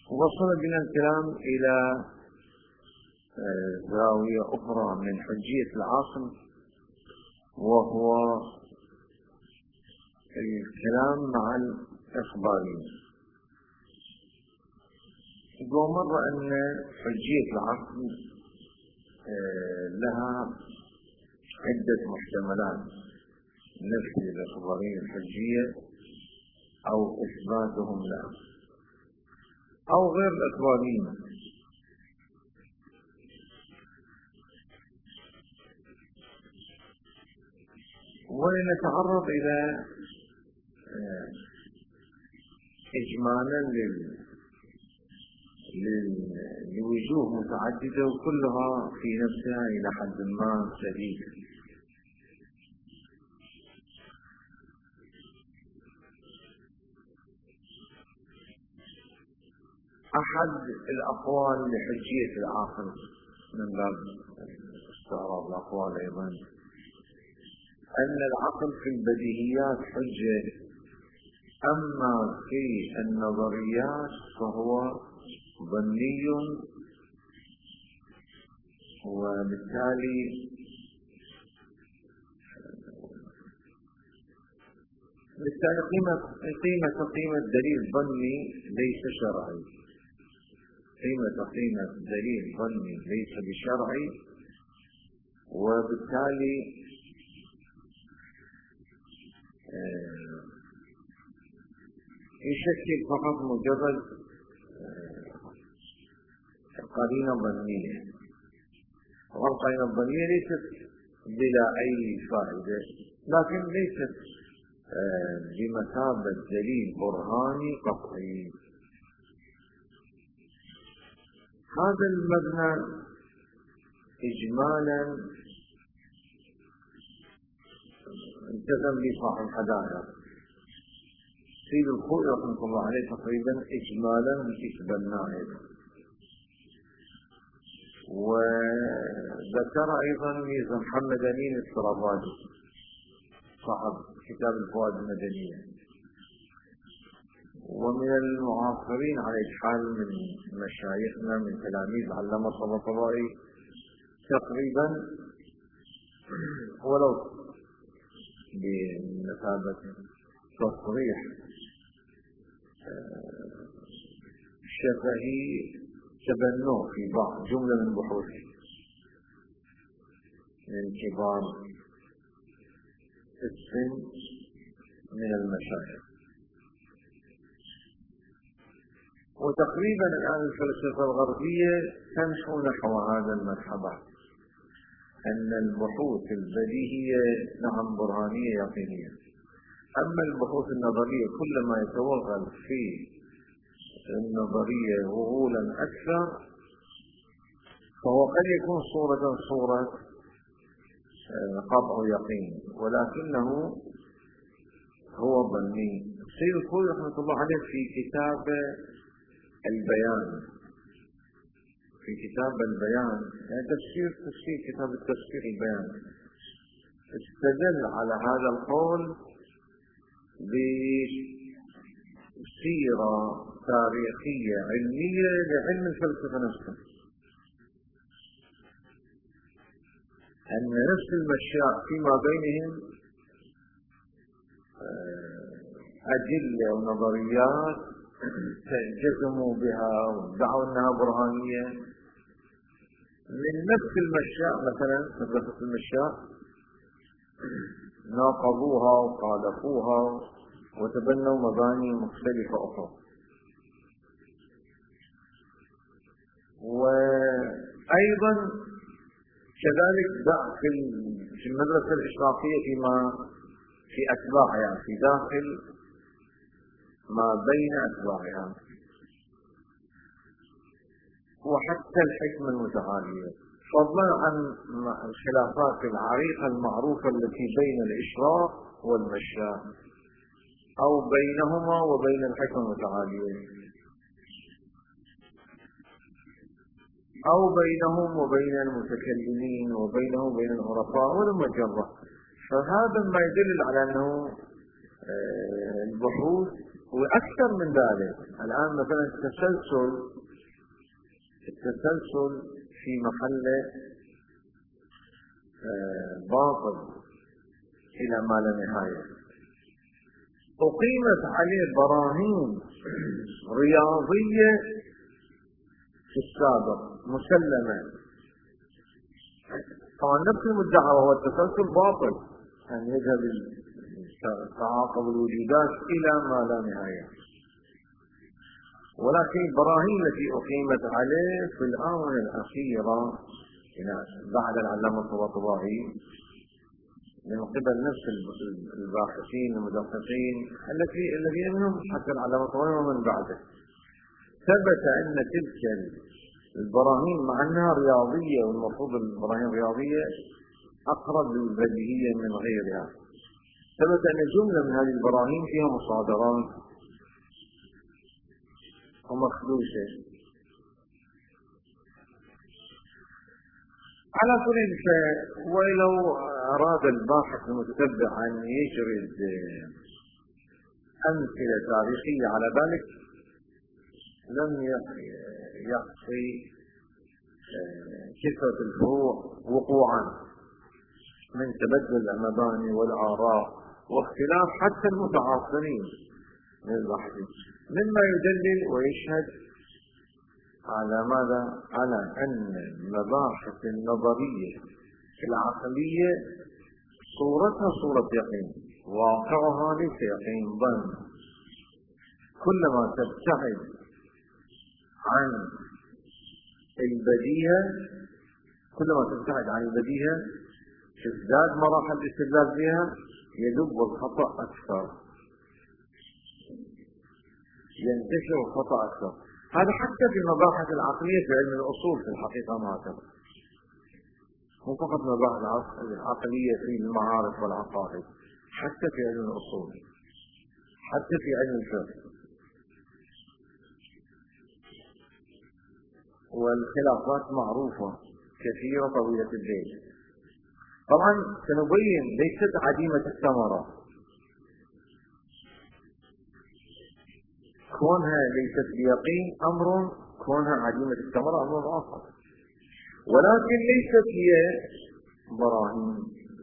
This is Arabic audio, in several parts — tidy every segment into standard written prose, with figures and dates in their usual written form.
وصل بنا الكلام إلى زاوية أخرى من حجية العاقل، وهو الكلام مع الإخباريين. ومر أن حجية العقل لها عدة محتملات: نفي الإخباريين الحجية، أو إثباتهم لها، أو غير الإخباريين. ولنتعرض إلى إجمالا لوجوه متعددة، وكلها في نفسها إلى حد ما سديدة. أحد الأقوال لحجية العاقل، من باب استعراض الأقوال أيضا، أن العقل في البديهيات حجة، أما في النظريات فهو ظني، وبالتالي قيمة دليل ظني ليس شرعي، قيمة دليل ظني ليس بشرعي، وبالتالي يشكل فقط مجرد قرينة ظنية، والقرينة الظنية ليست بلا أي فائدة، لكن ليست بمثابة دليل برهاني قطعي. هذا المبنى إجمالا التزم به صاحب الحدائق سيد الخوئي رحمه الله عليه تقريبا إجمالا إثبناه، وذكر أيضا ميزة محمد أمين السرابادي صاحب كتاب الفوائد المدنية. ومن المعاصرين على إجحال من مشايخنا من تلاميذ علامة الطباطبائي تقريبا، ولو بمثابة تصريح شفهي، تبنوه في بعض جملة من بحوثه من كبار السن من المشايخ. وتقريبا الآن الفلسفة الغربية تمشي نحو هذا المذهب، أن البحوث البديهية نعم برهانية يقينية، أما البحوث النظرية كلما يتوغل في النظرية وغولا أكثر، فهو قد يكون صورة قطع يقين، ولكنه هو ظني. السيد الخوئي رحمة الله عليه في كتاب البيان، يعني تفسير كتاب التفسير البيان، استدل على هذا القول بسيرة تاريخية علمية لعلم الفلسفة نفسه، أن نفس المشاء فيما بينهم أدلة ونظريات جزموا بها وادعوا أنها برهانية من نفس المشاء، مثلا مدرسة المشاء ناقضوها وخالفوها وتبنوا مباني مختلفة أخرى. وأيضا كذلك داخل في المدرسة الإشراقية في أتباعها، يعني في داخل ما بين أتباعها، وحتى الحكمة المتعالية، فضلا عن الخلافات العريقة المعروفة التي بين الإشراق والمشاء، أو بينهما وبين الحكمة المتعالية، أو بينهم وبين المتكلمين، وبينهم وبين العرفاء والمجرة. فهذا ما يدل على أنه البحوث وأكثر من ذلك. الآن مثلا التسلسل في محل باطل إلى ما لا نهاية. أقيمت عليه براهين رياضية في السابق مسلمة. طبعا نفس المدعى وهو التسلسل باطل، أن يذهب تعاقب الوجودات إلى ما لا نهاية، ولكن البراهين التي أقيمت عليه في الآونة الأخيرة بعد العلامة الطباطبائي من قبل نفس الباحثين المدققين الذين منهم حتى العلامة الطباطبائي ومن بعده، ثبت أن تلك البراهين مع أنها رياضية، والمفروض البراهين الرياضية أقرب للبديهية من غيرها، ثبت أن جملة من هذه البراهين فيها مصادرات ومخدوشة. على كل ولو أراد الباحث المتتبع أن يجرد أمثلة تاريخية على ذلك لم يحصي كثرة الفروع وقوعا من تبدل المباني والآراء واختلاف حتى المتعاصرين من الباحثين، مما يدلل ويشهد على ماذا؟ على أن المباحث النظرية العقلية صورتها صورة يقين، واقعها ليس يقين ظن. كلما تبتعد عن البديهة تزداد مراحل الاستدلال فيها، يدب الخطأ أكثر، ينتشر الخطأ أكثر. هذا حتى في المباحث العقلية في علم الأصول في الحقيقة ما هكذا، مو فقط المباحث العقلية في المعارف والعقائد، حتى في علم الأصول، حتى في علم الفقه. والخلافات معروفة كثيرة طويلة الليل. طبعا سنبين ليست عديمة الثمرة، كونها ليست بيقين أمر، كونها عديمة الثمرة أمر آخر، ولكن ليست هي براهين.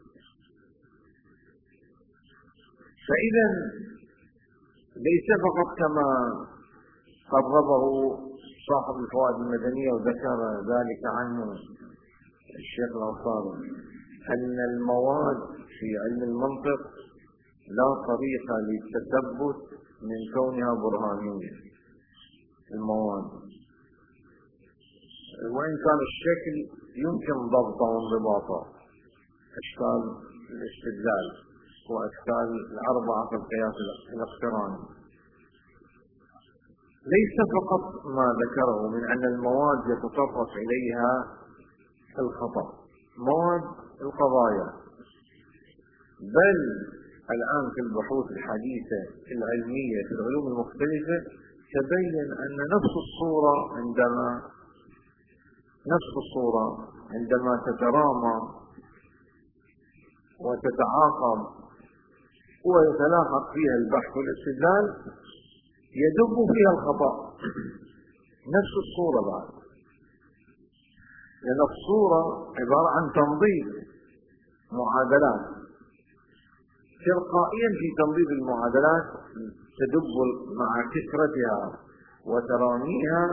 فإذا ليس فقط كما قربه صاحب الفوائد المدنية وذكر ذلك عنه الشيخ الأنصاري، أن المواد في علم المنطق لا طريقة للتثبت من كونها برهانية. المواد وإن كان الشكل يمكن ضبطه وانضباطه، أشكال الاستدلال وأشكال الأربعة في القياس الاقتراني، ليس فقط ما ذكره من أن المواد يتطرق إليها الخطأ، مواد القضايا، بل الآن في البحوث الحديثة العلمية في العلوم المختلفة تبين أن نفس الصورة عندما تترامى وتتعاقب ويتلاحق فيها البحث والاستدلال يدب فيها الخطأ. نفس الصورة بعد، لأن الصورة عبارة عن تنظيم معادلات، تلقائيا في تنظيم المعادلات تدب مع كثرتها وتراميها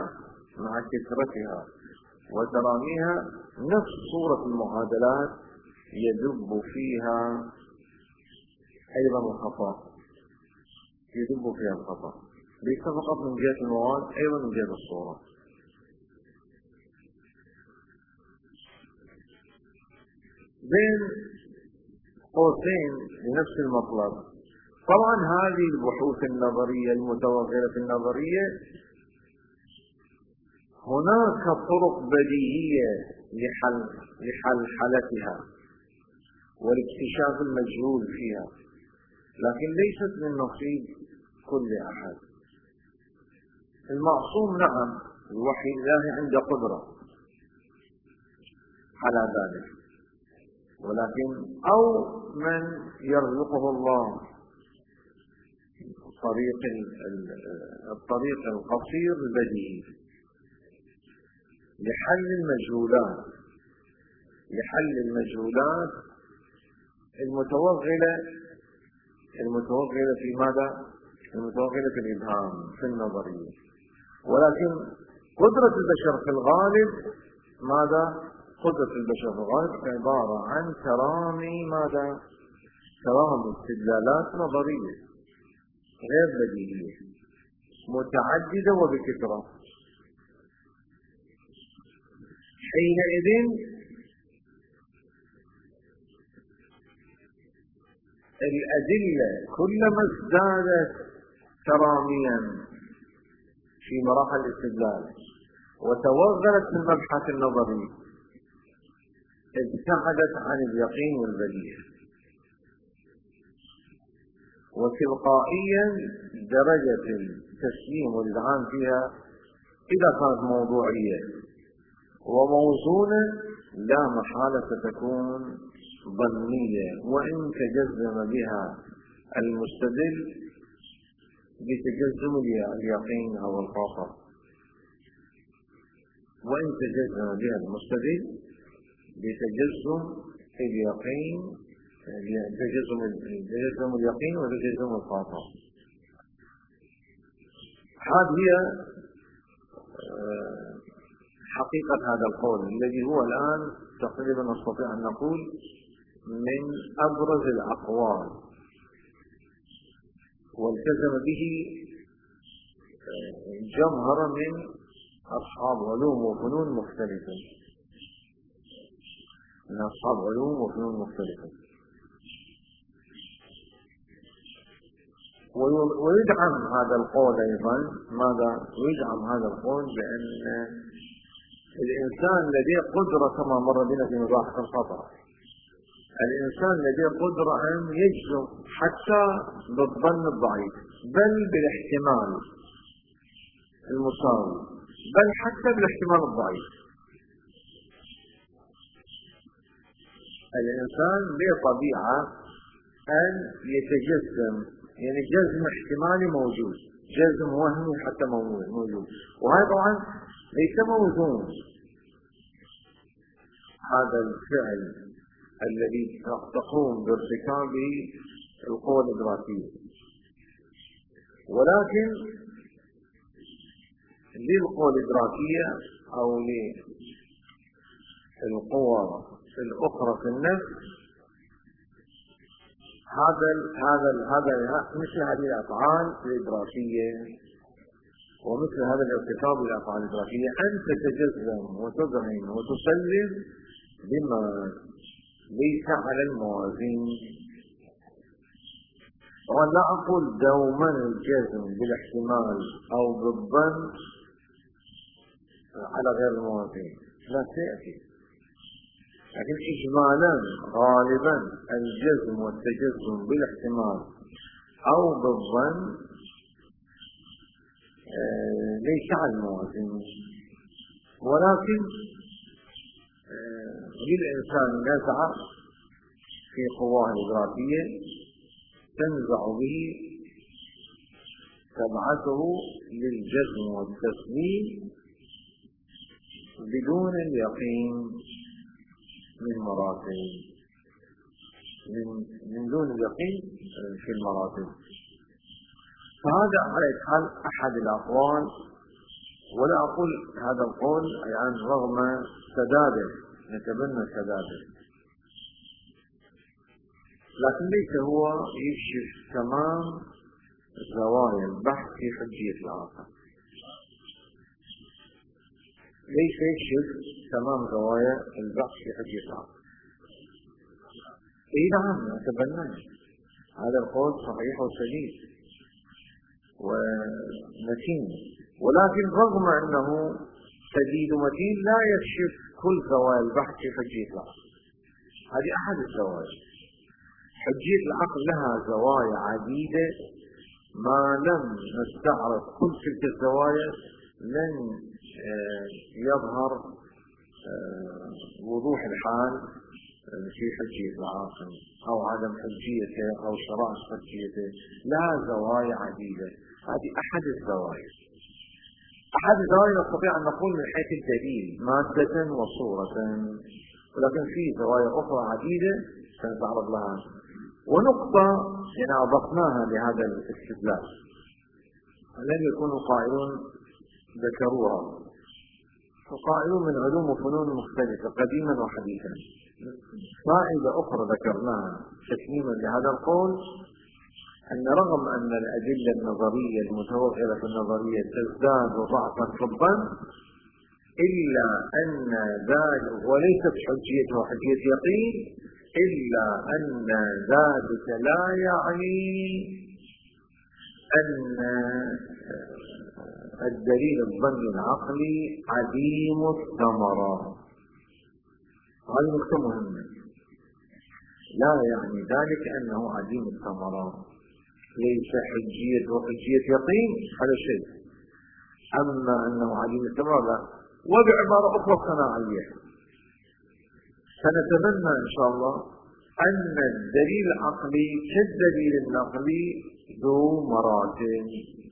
نفس صورة المعادلات يدب فيها أيضا الخطأ، ليس فقط من جهة المواد، أيضا من جهة الصورة. بين قوسين لنفس المطلب. طبعا هذه البحوث النظرية المتوغلة النظرية هناك طرق بديهية لحلحلتها والاكتشاف المجهول فيها، لكن ليست من نصيب كل أحد. المعصوم نعم، الوحي الله عنده قدرة على ذلك، ولكن أو من يرزقه الله الطريق القصير البديهي لحل المجهولات المتوغلة في ماذا؟ المتوغلة في الإبهام في النظرية. ولكن قدرة البشر في الغالب ماذا؟ قدرة البشر في الغالب عبارة عن ترامي استدلالات نظرية غير بديهية متعددة وبكثرة. حينئذ الأدلة كلما ازدادت تراميا في مراحل الاستدلال وتوغلت في المبحث النظري ابتعدت عن اليقين والبديهة، وتلقائيا درجة التسليم والإذعان فيها إذا كانت موضوعية وموزونة لا محالة ستكون ظنية، وإن تجزم بها المستدل بتجزم اليقين أو الخاطر، وإن تجزم بها المستدل بتجزم اليقين تجزم اليقين وتجزم الخاطر. هذه هي حقيقة هذا القول الذي هو الآن تقريبا نستطيع أن نقول من أبرز الأقوال، والتزم به جمهرة من أصحاب علوم وفنون مختلفة ويدعم هذا القول أيضا ماذا؟ يدعم هذا القول بأن الإنسان لديه قدرة كما مر بنا في مباحث الخطأ، الإنسان لديه قدرة أن يجزم حتى بالظن الضعيف، بل بالاحتمال المساوي، بل حتى بالاحتمال الضعيف. الإنسان له طبيعة أن يتجزم، يعني جزم احتمالي موجود، جزم وهمي حتى موجود، وهذا طبعا ليس موزون. هذا الفعل الذي تقوم بارتكابه القوى الإدراكية، ولكن للقوى الإدراكية أو للقوى الأخرى في النفس مثل هذه الأفعال الإدراكية ومثل هذا الارتكاب للأفعال الإدراكية أن تتجزم وتذعن وتسلم بما ليس على الموازين. ولا أقول دوما الجزم بالاحتمال أو بالظن على غير الموازين، لا سيأتي، لكن إجمالا غالبا الجزم والتجزم بالاحتمال أو بالظن ليس على الموازين. ولكن للإنسان نزعة في قواه الإدراكية تنزع به تبعثه للجزم والتسليم بدون اليقين من دون اليقين في المراتب. فهذا على حال أحد الأقوال، ولا أقول هذا القول يعني رغم سداده، نتبنى سداده، لكن ليس هو يكشف تمام زوايا البحث في حجية العقل، ليس يكشف تمام زوايا البحث في حجية العقل. نعم نتبنى هذا القول صحيح وسليم ومتين، ولكن رغم أنه سديد ومتين لا يكشف كل زوايا البحث في حجية العقل. هذه أحد الزوايا. حجية العقل لها زوايا عديدة، ما لم نستعرض كل تلك الزوايا لن يظهر وضوح الحال في حجية العاقل أو عدم حجيته أو شرائط حجيته، لها زوايا عديدة. هذه أحد الزوايا نستطيع أن نقول من حيث الدليل مادة وصورة، ولكن في زوايا أخرى عديدة سنتعرض لها. ونقطة أضفناها لهذا الاستدلال لم يكون قائلون ذكروها، وقائلون من علوم وفنون مختلفة قديما وحديثا. فائدة أخرى ذكرناها تكميما لهذا القول، أن رغم أن الأدلة النظرية المتوفرة في النظرية تزداد ضعفا طبا، إلا أن ذلك وليست حجيته حجية يقين، إلا أن ذلك لا يعني أن الدليل الظني العقلي عديم الثمرة. هذه نقطة مهمة، لا يعني ذلك أنه عديم الثمرة، ليس حجية وحجية يقين هذا شيء، أما أنه عديم الثمرة لا. وبعبارة أخرى صناعية، سنتمنى إن شاء الله أن الدليل العقلي كالدليل النقلي ذو مراتب،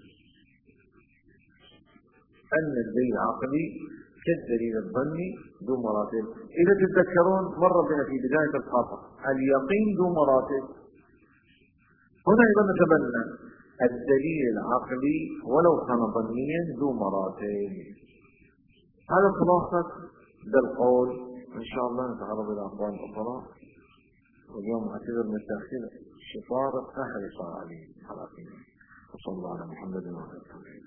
أن الدليل العقلي كالدليل الظني ذو مراتب. إذا تتذكرون مر بنا في بداية الخطأ اليقين ذو مراتب، هنا أيضا نتبنى الدليل العقلي ولو كان ظنيا ذو مراتب. هذا خلاصة ذا القول. إن شاء الله نتعرض إلى أقوال أخرى، واليوم أعتذر من تأخير الشفار فحرص عليه حلقين. وصلى الله على محمد وعلى آله.